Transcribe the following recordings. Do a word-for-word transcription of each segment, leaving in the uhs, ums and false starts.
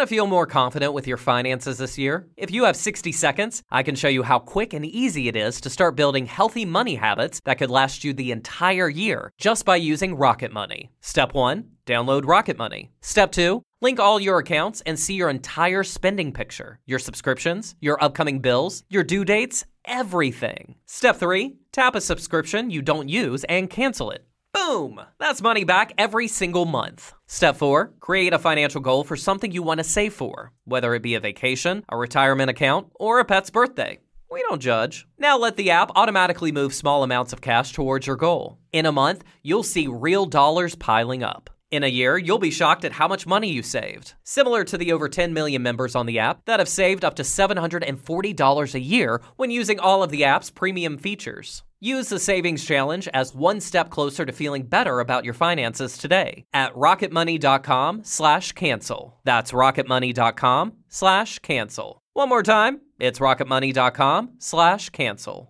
to feel more confident with your finances this year? If you have sixty seconds, I can show you how quick and easy it is to start building healthy money habits that could last you the entire year just by using Rocket Money. Step one, download Rocket Money. Step two, link all your accounts and see your entire spending picture, your subscriptions, your upcoming bills, your due dates, everything. Step three, tap a subscription you don't use and cancel it. Boom! That's money back every single month. Step four, create a financial goal for something you want to save for, whether it be a vacation, a retirement account, or a pet's birthday. We don't judge. Now let the app automatically move small amounts of cash towards your goal. In a month, you'll see real dollars piling up. In a year, you'll be shocked at how much money you saved. Similar to the over ten million members on the app that have saved up to seven hundred forty dollars a year when using all of the app's premium features. Use the Savings Challenge as one step closer to feeling better about your finances today at rocketmoney.com slash cancel. That's rocketmoney.com slash cancel. One more time, it's rocketmoney.com slash cancel.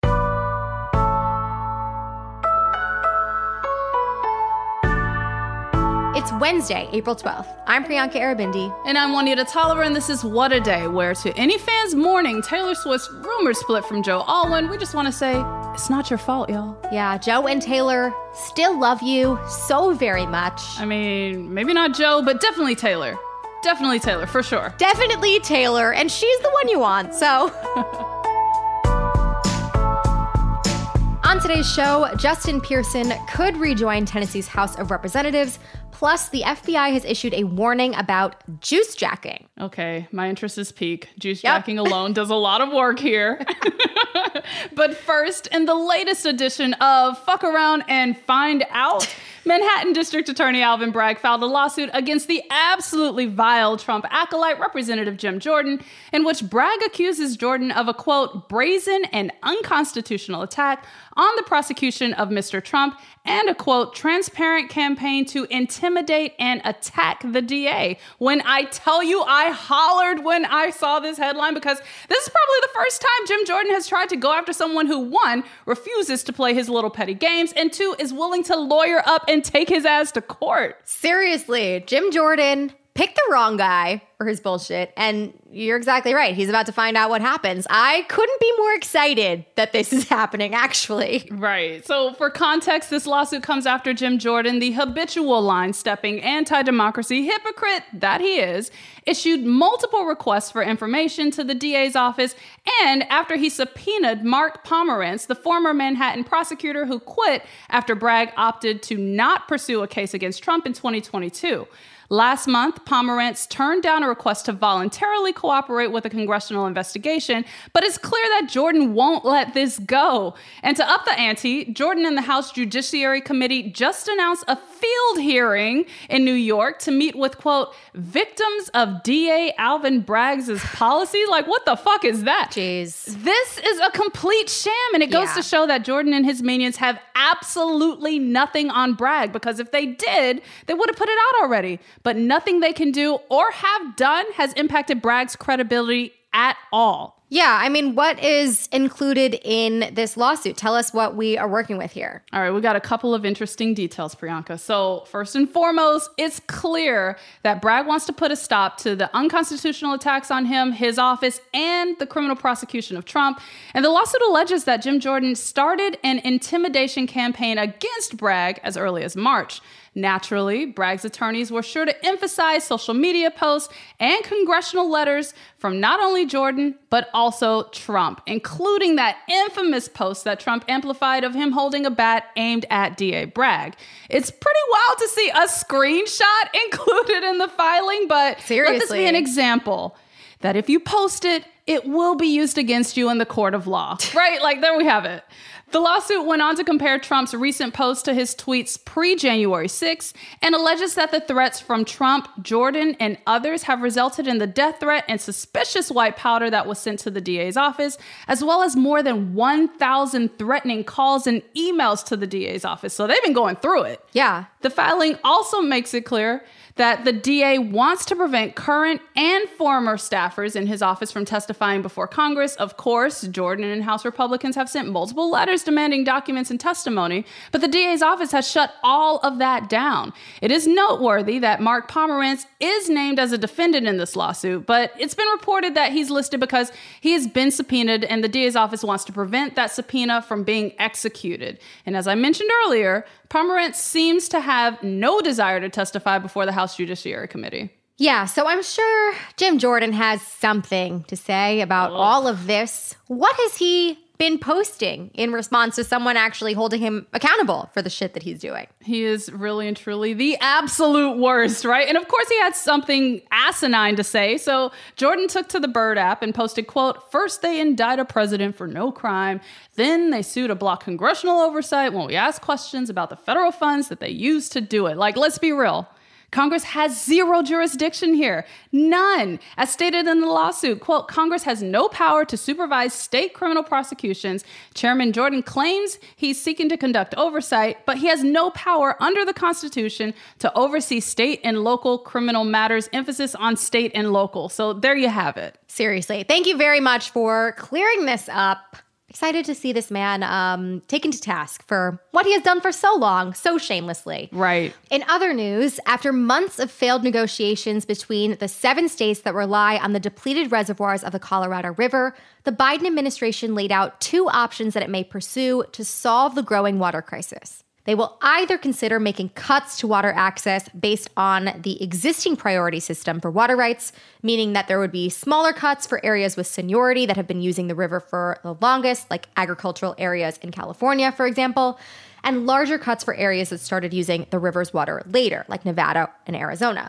It's Wednesday, April twelfth. I'm Priyanka Arabindi. And I'm Juanita Tolliver, and this is What a Day, where to any fans mourning Taylor Swift's rumored split from Joe Alwyn, we just want to say, it's not your fault, y'all. Yeah, Joe and Taylor still love you so very much. I mean, maybe not Joe, but definitely Taylor. Definitely Taylor, for sure. Definitely Taylor, and she's the one you want, so... On today's show, Justin Pearson could rejoin Tennessee's House of Representatives, plus the F B I has issued a warning about juice jacking. Okay, my interest is peak. Juice Yep. jacking alone does a lot of work here. But first, in the latest edition of Fuck Around and Find Out, Manhattan District Attorney Alvin Bragg filed a lawsuit against the absolutely vile Trump acolyte, Representative Jim Jordan, in which Bragg accuses Jordan of a, quote, brazen and unconstitutional attack on the prosecution of Mister Trump and a, quote, transparent campaign to intimidate and attack the D A. When I tell you I hollered when I saw this headline, because this is probably the first time Jim Jordan has tried to go after someone who, one, refuses to play his little petty games, and two, is willing to lawyer up and take his ass to court. Seriously, Jim Jordan picked the wrong guy for his bullshit, and you're exactly right. He's about to find out what happens. I couldn't be more excited that this is happening, actually. Right. So for context, this lawsuit comes after Jim Jordan, the habitual line-stepping anti-democracy hypocrite that he is, issued multiple requests for information to the D A's office, and after he subpoenaed Mark Pomerantz, the former Manhattan prosecutor who quit after Bragg opted to not pursue a case against Trump in twenty twenty-two. Last month, Pomerantz turned down a request to voluntarily cooperate with a congressional investigation, but it's clear that Jordan won't let this go. And to up the ante, Jordan and the House Judiciary Committee just announced a field hearing in New York to meet with, quote, victims of D A Alvin Bragg's policy. Like, what the fuck is that? Jeez. This is a complete sham, and it goes Yeah. to show that Jordan and his minions have absolutely nothing on Bragg, because if they did, they would have put it out already. But nothing they can do or have done has impacted Bragg's credibility at all. Yeah, I mean, what is included in this lawsuit? Tell us what we are working with here. All right, we got a couple of interesting details, Priyanka. So first and foremost, it's clear that Bragg wants to put a stop to the unconstitutional attacks on him, his office, and the criminal prosecution of Trump. And the lawsuit alleges that Jim Jordan started an intimidation campaign against Bragg as early as March. Naturally, Bragg's attorneys were sure to emphasize social media posts and congressional letters from not only Jordan, but also Trump, including that infamous post that Trump amplified of him holding a bat aimed at D A Bragg. It's pretty wild to see a screenshot included in the filing, but Seriously. let this be an example that if you post it, it will be used against you in the court of law, right? Like, there we have it. The lawsuit went on to compare Trump's recent posts to his tweets pre-January sixth and alleges that the threats from Trump, Jordan, and others have resulted in the death threat and suspicious white powder that was sent to the D A's office, as well as more than one thousand threatening calls and emails to the D A's office. So they've been going through it. Yeah. The filing also makes it clear that the D A wants to prevent current and former staffers in his office from testifying before Congress. Of course, Jordan and House Republicans have sent multiple letters demanding documents and testimony, but the D A's office has shut all of that down. It is noteworthy that Mark Pomerantz is named as a defendant in this lawsuit, but it's been reported that he's listed because he has been subpoenaed and the D A's office wants to prevent that subpoena from being executed. And as I mentioned earlier, Pomerantz seems to have no desire to testify before the House Judiciary Committee. Yeah, so I'm sure Jim Jordan has something to say about Ugh. all of this. What has he been posting in response to someone actually holding him accountable for the shit that he's doing? He is really and truly the absolute worst, right? And of course he had something asinine to say. So Jordan took to the Bird app and posted, quote, "First they indict a president for no crime. Then they sue to block congressional oversight when we ask questions about the federal funds that they used to do it." Like, let's be real. Congress has zero jurisdiction here. None. As stated in the lawsuit, quote, "Congress has no power to supervise state criminal prosecutions. Chairman Jordan claims he's seeking to conduct oversight, but he has no power under the Constitution to oversee state and local criminal matters." Emphasis on state and local. So there you have it. Seriously. Thank you very much for clearing this up. Excited to see this man um, taken to task for what he has done for so long, so shamelessly. Right. In other news, after months of failed negotiations between the seven states that rely on the depleted reservoirs of the Colorado River, the Biden administration laid out two options that it may pursue to solve the growing water crisis. They will either consider making cuts to water access based on the existing priority system for water rights, meaning that there would be smaller cuts for areas with seniority that have been using the river for the longest, like agricultural areas in California, for example, and larger cuts for areas that started using the river's water later, like Nevada and Arizona.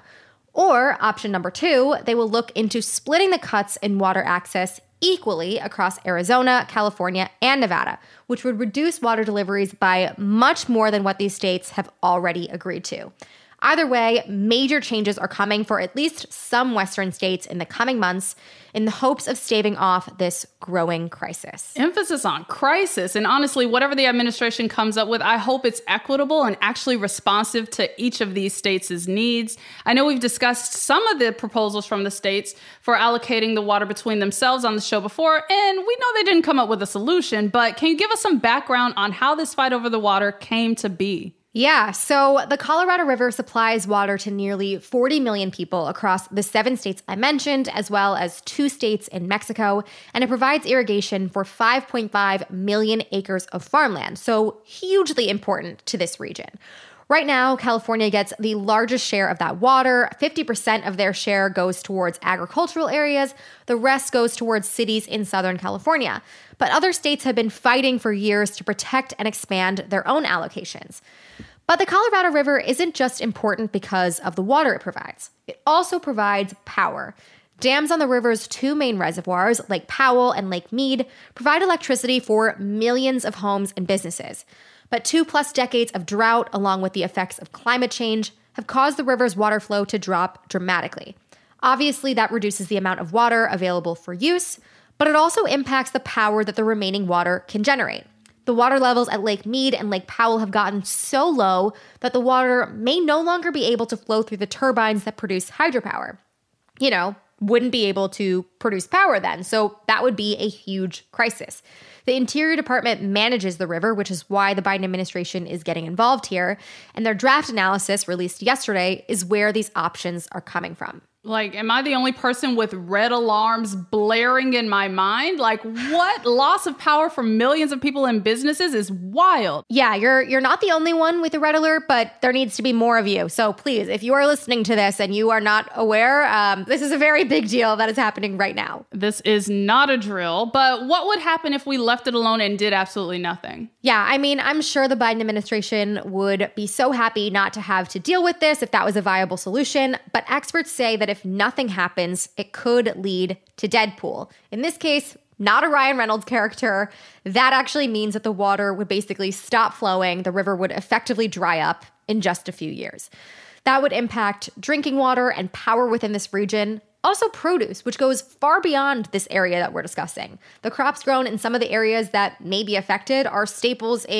Or option number two, they will look into splitting the cuts in water access equally across Arizona, California, and Nevada, which would reduce water deliveries by much more than what these states have already agreed to. Either way, major changes are coming for at least some Western states in the coming months in the hopes of staving off this growing crisis. Emphasis on crisis. And honestly, whatever the administration comes up with, I hope it's equitable and actually responsive to each of these states' needs. I know we've discussed some of the proposals from the states for allocating the water between themselves on the show before, and we know they didn't come up with a solution, but can you give us some background on how this fight over the water came to be? Yeah, so the Colorado River supplies water to nearly forty million people across the seven states I mentioned, as well as two states in Mexico, and it provides irrigation for five point five million acres of farmland, so hugely important to this region. Right now, California gets the largest share of that water. fifty percent of their share goes towards agricultural areas. The rest goes towards cities in Southern California. But other states have been fighting for years to protect and expand their own allocations. But the Colorado River isn't just important because of the water it provides. It also provides power. Dams on the river's two main reservoirs, Lake Powell and Lake Mead, provide electricity for millions of homes and businesses. But two plus decades of drought, along with the effects of climate change, have caused the river's water flow to drop dramatically. Obviously, that reduces the amount of water available for use, but it also impacts the power that the remaining water can generate. The water levels at Lake Mead and Lake Powell have gotten so low that the water may no longer be able to flow through the turbines that produce hydropower. You know, wouldn't be able to produce power then, so that would be a huge crisis. The Interior Department manages the river, which is why the Biden administration is getting involved here, and their draft analysis released yesterday is where these options are coming from. Like, am I the only person with red alarms blaring in my mind? Like, what? Loss of power for millions of people and businesses is wild. Yeah, you're you're not the only one with a red alert, but there needs to be more of you. So please, if you are listening to this and you are not aware, um, this is a very big deal that is happening right now. This is not a drill, but what would happen if we left it alone and did absolutely nothing? Yeah, I mean, I'm sure the Biden administration would be so happy not to have to deal with this if that was a viable solution, but experts say that if If nothing happens, it could lead to Deadpool. In this case, not a Ryan Reynolds character. That actually means that the water would basically stop flowing. The river would effectively dry up in just a few years. That would impact drinking water and power within this region. Also produce, which goes far beyond this area that we're discussing. The crops grown in some of the areas that may be affected are staples in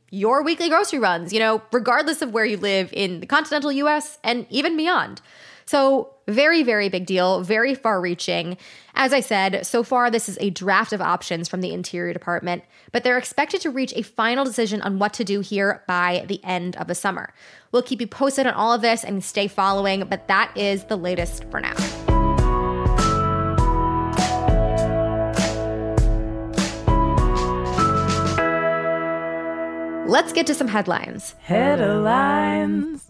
your weekly grocery runs, you know, regardless of where you live in the continental U S and even beyond. So very, very big deal, very far-reaching. As I said, so far this is a draft of options from the Interior Department, but they're expected to reach a final decision on what to do here by the end of the summer. We'll keep you posted on all of this and stay following, but that is the latest for now. Let's get to some headlines. Headlines.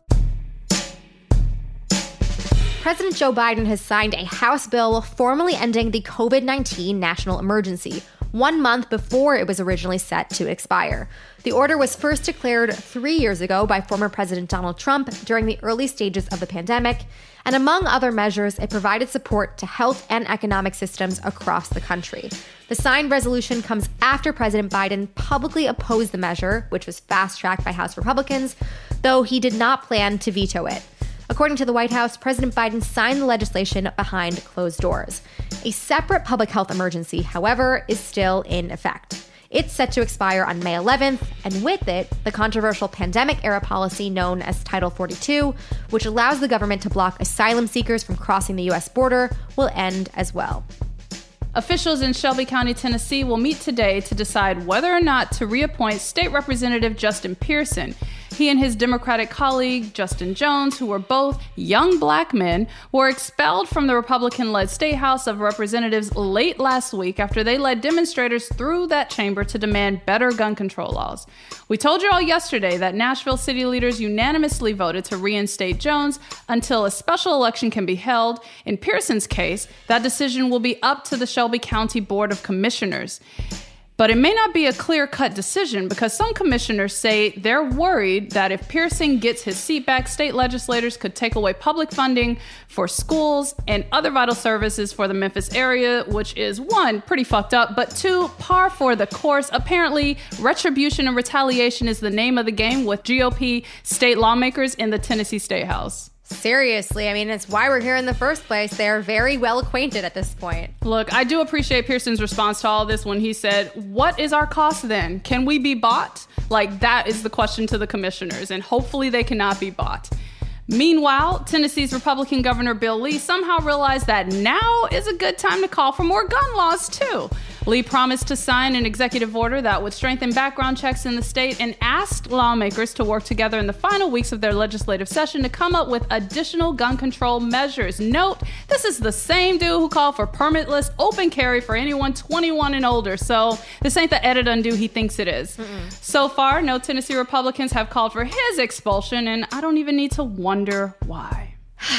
President Joe Biden has signed a House bill formally ending the covid nineteen national emergency, one month before it was originally set to expire. The order was first declared three years ago by former President Donald Trump during the early stages of the pandemic, and among other measures, it provided support to health and economic systems across the country. The signed resolution comes after President Biden publicly opposed the measure, which was fast-tracked by House Republicans, though he did not plan to veto it. According to the White House, President Biden signed the legislation behind closed doors. A separate public health emergency, however, is still in effect. It's set to expire on May eleventh, and with it, the controversial pandemic-era policy known as Title forty-two, which allows the government to block asylum seekers from crossing the U S border, will end as well. Officials in Shelby County, Tennessee will meet today to decide whether or not to reappoint State Representative Justin Pearson. He and his Democratic colleague, Justin Jones, who were both young black men, were expelled from the Republican-led State House of Representatives late last week after they led demonstrators through that chamber to demand better gun control laws. We told you all yesterday that Nashville city leaders unanimously voted to reinstate Jones until a special election can be held. In Pearson's case, that decision will be up to the Shelby County Board of Commissioners. But it may not be a clear-cut decision because some commissioners say they're worried that if Pearson gets his seat back, state legislators could take away public funding for schools and other vital services for the Memphis area, which is, one, pretty fucked up, but two, par for the course. Apparently, retribution and retaliation is the name of the game with G O P state lawmakers in the Tennessee State House. Seriously, I mean, it's why we're here in the first place. They're very well acquainted at this point. Look, I do appreciate Pearson's response to all this when he said, what is our cost then? Can we be bought? Like, that is the question to the commissioners, and hopefully they cannot be bought. Meanwhile, Tennessee's Republican Governor Bill Lee somehow realized that now is a good time to call for more gun laws, too. Lee promised to sign an executive order that would strengthen background checks in the state and asked lawmakers to work together in the final weeks of their legislative session to come up with additional gun control measures. Note, this is the same dude who called for permitless open carry for anyone twenty-one and older, so this ain't the edit undo he thinks it is. Mm-mm. So far, no Tennessee Republicans have called for his expulsion, and I don't even need to wonder why.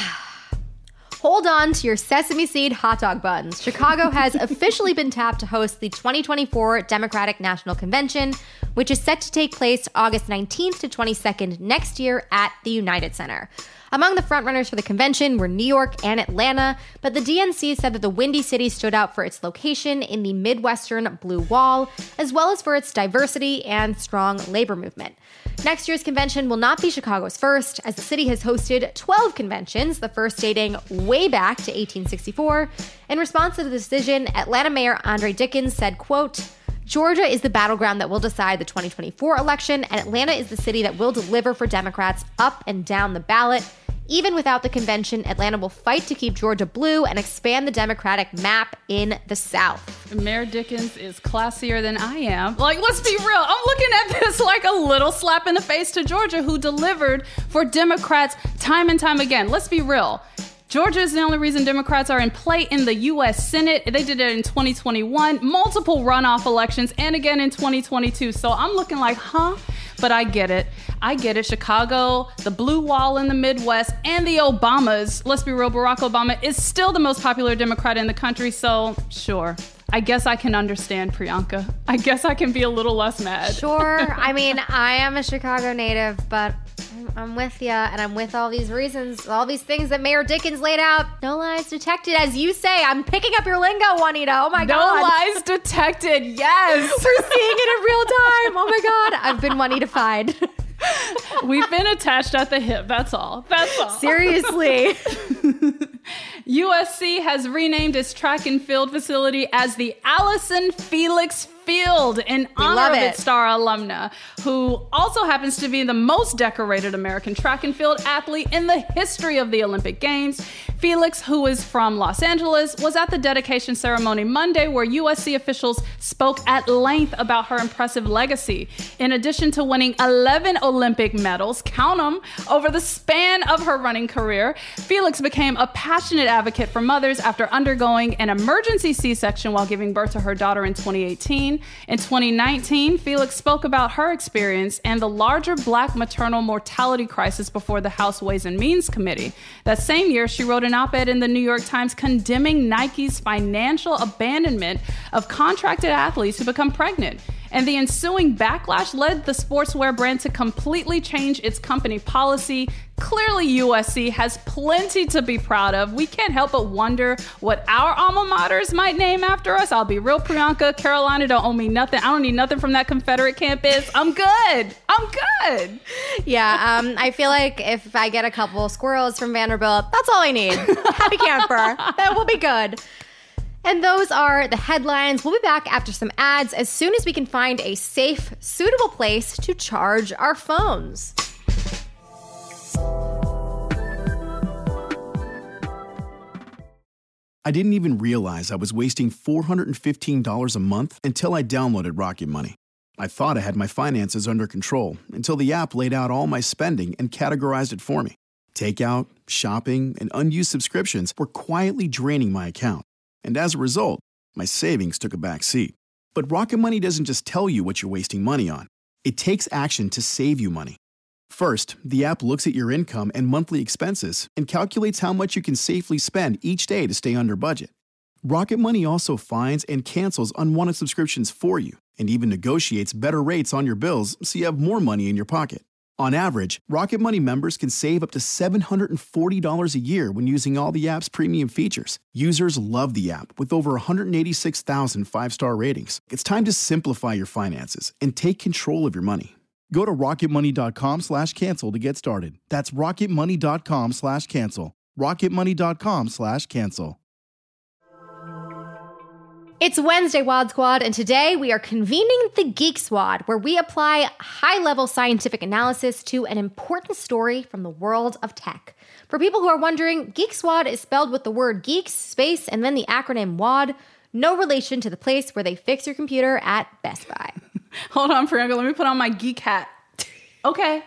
Hold on to your sesame seed hot dog buns. Chicago has officially been tapped to host the twenty twenty-four Democratic National Convention, which is set to take place August nineteenth to twenty-second next year at the United Center. Among the frontrunners for the convention were New York and Atlanta, but the D N C said that the Windy City stood out for its location in the Midwestern Blue Wall, as well as for its diversity and strong labor movement. Next year's convention will not be Chicago's first, as the city has hosted twelve conventions, the first dating way back to eighteen sixty-four. In response to the decision, Atlanta Mayor Andre Dickens said, quote, Georgia is the battleground that will decide the twenty twenty-four election, and Atlanta is the city that will deliver for Democrats up and down the ballot. Even without the convention, Atlanta will fight to keep Georgia blue and expand the Democratic map in the South. Mayor Dickens is classier than I am. Like, let's be real. I'm looking at this like a little slap in the face to Georgia, who delivered for Democrats time and time again. Let's be real. Georgia is the only reason Democrats are in play in the U S Senate. They did it in twenty twenty-one, multiple runoff elections, and again in twenty twenty-two. So I'm looking like, huh? But I get it. I get it. Chicago, the Blue Wall in the Midwest, and the Obamas, let's be real, Barack Obama is still the most popular Democrat in the country. So sure, I guess I can understand, Priyanka. I guess I can be a little less mad. Sure. I mean, I am a Chicago native, but I'm with you, and I'm with all these reasons, all these things that Mayor Dickens laid out. No lies detected, as you say. I'm picking up your lingo, Juanita. Oh my no God. No lies detected, yes. We're seeing it in real time. Oh my God. I've been Juanita-fied. We've been attached at the hip, that's all. That's all. Seriously. U S C has renamed its track and field facility as the Allison Felix field in We honor love of it. its star alumna, who also happens to be the most decorated American track and field athlete in the history of the Olympic Games. Felix, who is from Los Angeles, was at the dedication ceremony Monday, where U S C officials spoke at length about her impressive legacy. In addition to winning eleven Olympic medals, count them, over the span of her running career, Felix became a passionate advocate for mothers after undergoing an emergency C-section while giving birth to her daughter in twenty eighteen. In twenty nineteen, Felix spoke about her experience and the larger Black maternal mortality crisis before the House Ways and Means Committee. That same year, she wrote an op-ed in the New York Times condemning Nike's financial abandonment of contracted athletes who become pregnant. And the ensuing backlash led the sportswear brand to completely change its company policy. Clearly, U S C has plenty to be proud of. We can't help but wonder what our alma maters might name after us. I'll be real, Priyanka. Carolina don't owe me nothing. I don't need nothing from that Confederate campus. I'm good. I'm good. Yeah, um, I feel like if I get a couple squirrels from Vanderbilt, that's all I need. Happy camper. That will be good. And those are the headlines. We'll be back after some ads as soon as we can find a safe, suitable place to charge our phones. I didn't even realize I was wasting four hundred fifteen dollars a month until I downloaded Rocket Money. I thought I had my finances under control until the app laid out all my spending and categorized it for me. Takeout, shopping, and unused subscriptions were quietly draining my account. And as a result, my savings took a back seat. But Rocket Money doesn't just tell you what you're wasting money on. It takes action to save you money. First, the app looks at your income and monthly expenses and calculates how much you can safely spend each day to stay under budget. Rocket Money also finds and cancels unwanted subscriptions for you and even negotiates better rates on your bills so you have more money in your pocket. On average, Rocket Money members can save up to seven hundred forty dollars a year when using all the app's premium features. Users love the app with over one hundred eighty-six thousand five-star ratings. It's time to simplify your finances and take control of your money. Go to rocketmoney.com slash cancel to get started. That's rocketmoney.com slash cancel. rocketmoney.com slash cancel. It's Wednesday, Wad Squad, and today we are convening the Geek Squad, where we apply high-level scientific analysis to an important story from the world of tech. For people who are wondering, Geek Squad is spelled with the word geeks, space, and then the acronym WAD. No relation to the place where they fix your computer at Best Buy. Hold on, Priyanka. Let me put on my geek hat. Okay.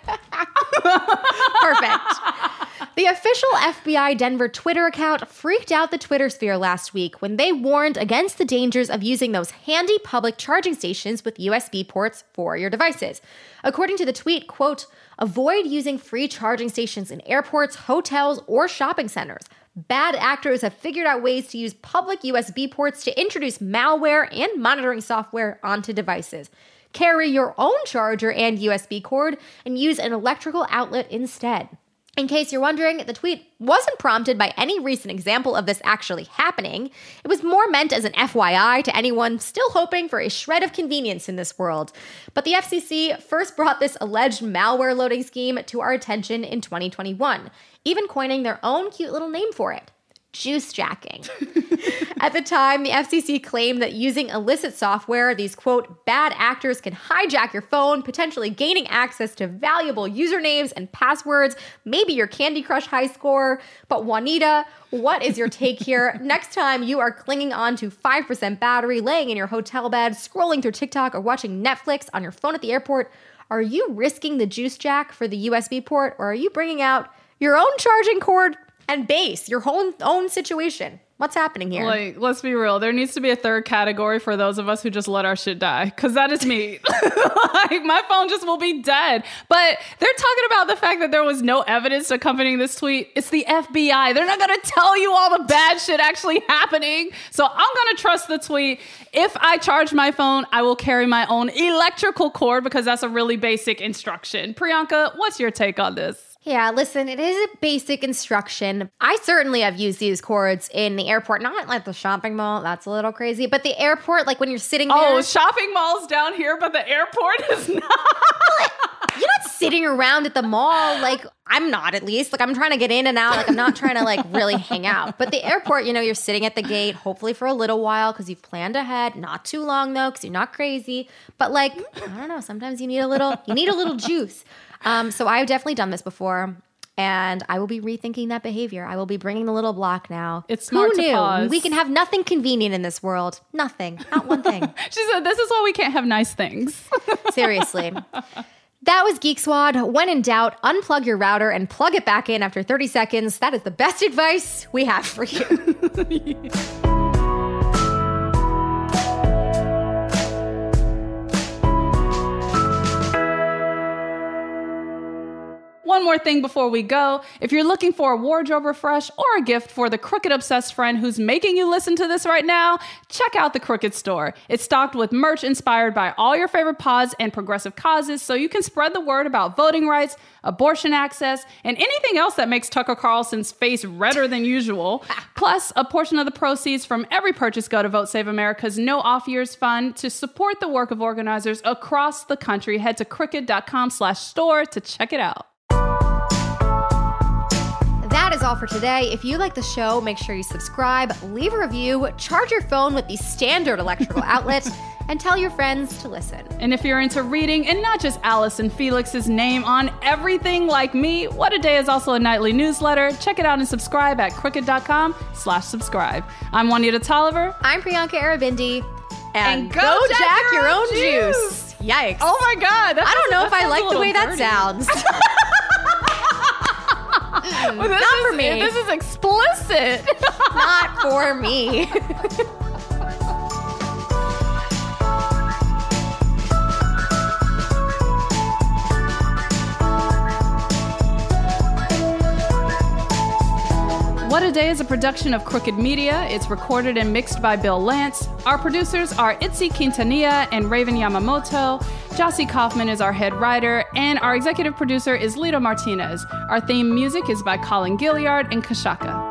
Perfect. The official F B I Denver Twitter account freaked out the Twitter sphere last week when they warned against the dangers of using those handy public charging stations with U S B ports for your devices. According to the tweet, quote, avoid using free charging stations in airports, hotels, or shopping centers. Bad actors have figured out ways to use public U S B ports to introduce malware and monitoring software onto devices. Carry your own charger and U S B cord and use an electrical outlet instead. In case you're wondering, the tweet wasn't prompted by any recent example of this actually happening. It was more meant as an F Y I to anyone still hoping for a shred of convenience in this world. But the F C C first brought this alleged malware loading scheme to our attention in twenty twenty-one, even coining their own cute little name for it. Juice jacking. At the time, the F C C claimed that using illicit software, these, quote, bad actors can hijack your phone, potentially gaining access to valuable usernames and passwords, maybe your Candy Crush high score. But Juanita, what is your take here? Next time you are clinging on to five percent battery, laying in your hotel bed, scrolling through TikTok, or watching Netflix on your phone at the airport, are you risking the juice jack for the U S B port, or are you bringing out your own charging cord and base, your whole own situation? What's happening here? Like, let's be real. There needs to be a third category for those of us who just let our shit die. Because that is me. Like, my phone just will be dead. But they're talking about the fact that there was no evidence accompanying this tweet. It's the F B I. They're not going to tell you all the bad shit actually happening. So I'm going to trust the tweet. If I charge my phone, I will carry my own electrical cord because that's a really basic instruction. Priyanka, what's your take on this? Yeah, listen, it is a basic instruction. I certainly have used these cords in the airport, not like the shopping mall. That's a little crazy. But the airport, like when you're sitting there. Oh, shopping malls down here, but the airport is not. You know what's sitting around at the mall. Like, I'm not, at least. Like, I'm trying to get in and out. Like, I'm not trying to, like, really hang out. But the airport, you know, you're sitting at the gate, hopefully for a little while because you've planned ahead. Not too long, though, because you're not crazy. But, like, I don't know. Sometimes you need a little, you need a little juice. Um, so I've definitely done this before. And I will be rethinking that behavior. I will be bringing the little block now. It's smart Who to knew? pause. We can have nothing convenient in this world. Nothing. Not one thing. She said, this is why we can't have nice things. Seriously. That was Geek Squad. When in doubt, unplug your router and plug it back in after thirty seconds. That is the best advice we have for you. One more thing before we go. If you're looking for a wardrobe refresh or a gift for the Crooked obsessed friend who's making you listen to this right now, check out the Crooked store. It's stocked with merch inspired by all your favorite pods and progressive causes, so you can spread the word about voting rights, abortion access, and anything else that makes Tucker Carlson's face redder than usual. Plus, a portion of the proceeds from every purchase go to Vote Save America's No Off Years Fund to support the work of organizers across the country. Head to crooked.com slash store to check it out. That is all for today. If you like the show, make sure you subscribe, leave a review, charge your phone with the standard electrical outlet, and tell your friends to listen. And if you're into reading and not just Alice and Felix's name on everything like me, What a Day is also a nightly newsletter. Check it out and subscribe at crooked.com slash subscribe. I'm Juanita Tolliver. I'm Priyanka Arabindi. And, And go jack jack your your own own juice. juice. Yikes. Oh my God. I don't know that if I sounds like a the way little that dirty. sounds. Well, this Not is, for me. This is explicit. Not for me. What a Day is a production of Crooked Media. It's recorded and mixed by Bill Lance. Our producers are Itzy Quintanilla and Raven Yamamoto. Jossie Kaufman is our head writer, and our executive producer is Lito Martinez. Our theme music is by Colin Gilliard and Kashaka.